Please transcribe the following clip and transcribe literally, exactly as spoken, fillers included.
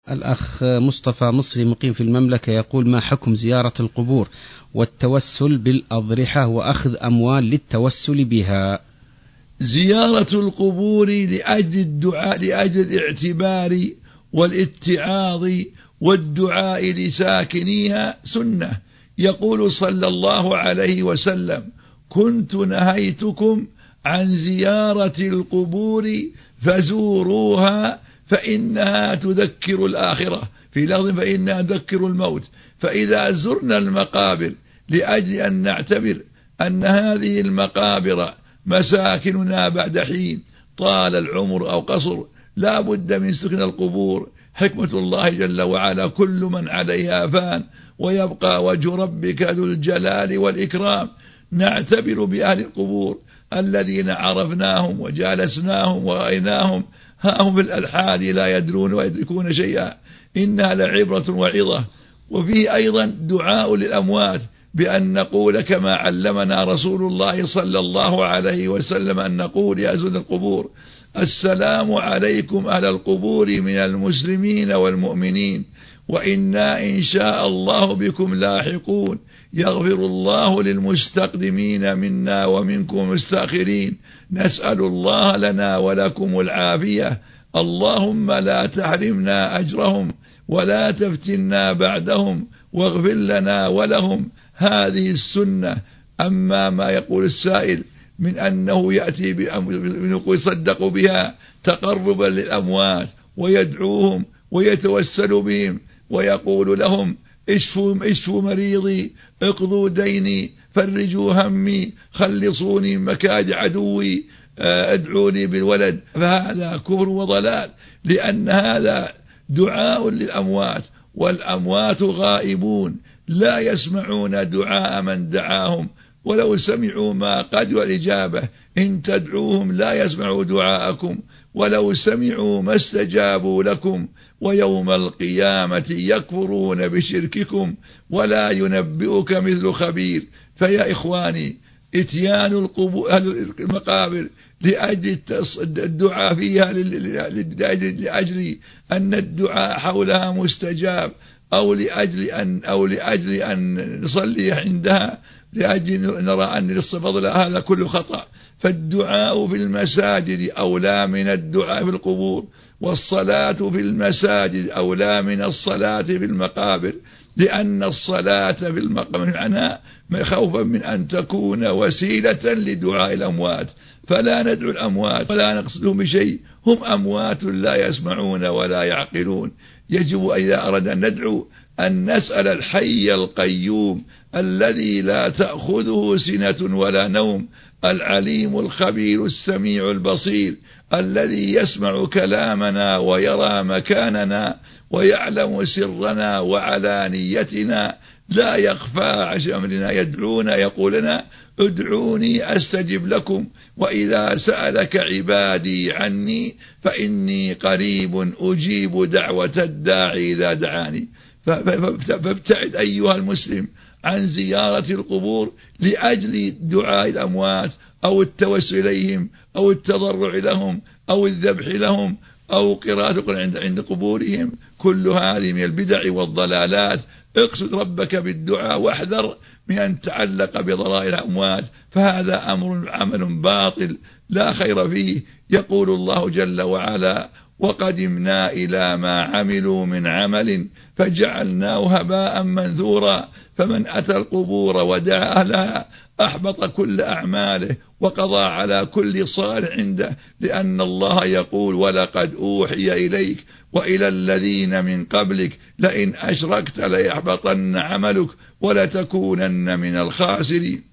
الأخ مصطفى مصري مقيم في المملكة يقول: ما حكم زيارة القبور والتوسل بالأضرحة وأخذ أموال للتوسل بها؟ زيارة القبور لأجل الدعاء، لأجل الاعتبار والاتعاظ والدعاء لساكنيها سنة. يقول صلى الله عليه وسلم: كنت نهيتكم عن زيارة القبور فزوروها فإنها تذكر الآخرة، في لفظ فإنها تذكر الموت. فإذا زرنا المقابر لأجل أن نعتبر أن هذه المقابر مساكننا بعد حين طال العمر أو قصر، لا بد من سكن القبور. حكمة الله جل وعلا: كل من عليها فان ويبقى وجه ربك ذو الجلال والإكرام. نعتبر بأهل القبور الذين عرفناهم وجالسناهم ورأيناهم، ها هم في الألحاد لا يدرون ويدركون شيئا. إنها لعبرة وعظة. وفيه أيضا دعاء للأموات بأن نقول كما علمنا رسول الله صلى الله عليه وسلم أن نقول يا زود القبور: السلام عليكم أهل القبور من المسلمين والمؤمنين، وإنا إن شاء الله بكم لاحقون. يغفر الله للمستقدمين منا ومنكم المستأخرين. نسأل الله لنا ولكم العافية. اللهم لا تحرمنا أجرهم ولا تفتنا بعدهم، واغفر لنا ولهم. هذه السنة. أما ما يقول السائل من أنه يأتي بأمر يصدق بها تقربا للأموات ويدعوهم ويتوسل بهم ويقول لهم: اشفوا, اشفوا مريضي، اقضوا ديني، فرجوا همي، خلصوني من مكائد عدوي، ادعوني بالولد، فهذا كفر وضلال، لأن هذا دعاء للأموات، والأموات غائبون لا يسمعون دعاء من دعاهم، ولو سمعوا ما قدر الإجابة. إن تدعوهم لا يسمعوا دعاءكم، ولو سمعوا ما استجابوا لكم، ويوم القيامة يكفرون بشرككم، ولا ينبئك مثل خبير. فيا إخواني، اتيان المقابر لأجل الدعاء فيها لأجل أن الدعاء حولها مستجاب، أو لأجل أن أو لأجل أن نصلي عندها لأجل نرى أن الفضل، هذا كله خطأ. فالدعاء في المساجد أولى من الدعاء في القبور، والصلاة في المساجد أولى من الصلاة في المقابر، لأن الصلاة في المقابر عنها خوفا من أن تكون وسيلة لدعاء الأموات، فلا ندعو الأموات ولا نقصدهم بشيء، هم أموات لا يسمعون ولا يعقلون. يجب إذا أردنا أن ندعو أن نسأل الحي القيوم الذي لا تأخذه سنة ولا نوم، العليم الخبير السميع البصير، الذي يسمع كلامنا ويرى مكاننا ويعلم سرنا وعلانيتنا، لا يخفى عن أمرنا. يدعونا يقولنا: ادعوني أستجب لكم، وإذا سألك عبادي عني فإني قريب أجيب دعوة الداعي إذا دعاني. فابتعد أيها المسلم عن زيارة القبور لأجل دعاء الأموات أو التوسل إليهم أو التضرع لهم أو الذبح لهم أو قراءة عند عند قبورهم. كل هذه من البدع والضلالات. اقصد ربك بالدعاء واحذر من أن تعلق بضرائر الأموات، فهذا أمر عمل باطل لا خير فيه. يقول الله جل وعلا: وقدمنا إلى ما عملوا من عمل فجعلناه هباء منثورا. فمن أتى القبور ودعا أهلها أحبط كل أعماله وقضى على كل صالح عنده، لأن الله يقول: ولقد أوحي إليك وإلى الذين من قبلك لئن أشركت ليحبطن عملك ولتكونن من الخاسرين.